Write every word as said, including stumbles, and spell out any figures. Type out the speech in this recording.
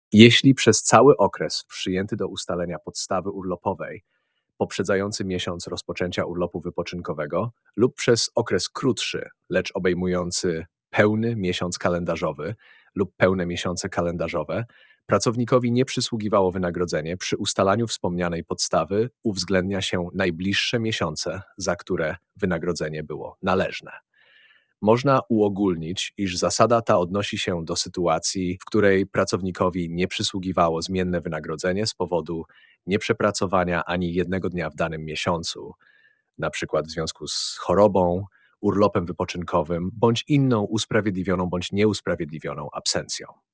Jeśli przez cały okres przyjęty do ustalenia podstawy urlopowej poprzedzający miesiąc rozpoczęcia urlopu wypoczynkowego lub przez okres krótszy, lecz obejmujący pełny miesiąc kalendarzowy lub pełne miesiące kalendarzowe, pracownikowi nie przysługiwało wynagrodzenie, przy ustalaniu wspomnianej podstawy uwzględnia się najbliższe miesiące, za które wynagrodzenie było należne. Można uogólnić, iż zasada ta odnosi się do sytuacji, w której pracownikowi nie przysługiwało zmienne wynagrodzenie z powodu nieprzepracowania ani jednego dnia w danym miesiącu, na przykład w związku z chorobą, urlopem wypoczynkowym bądź inną usprawiedliwioną bądź nieusprawiedliwioną absencją.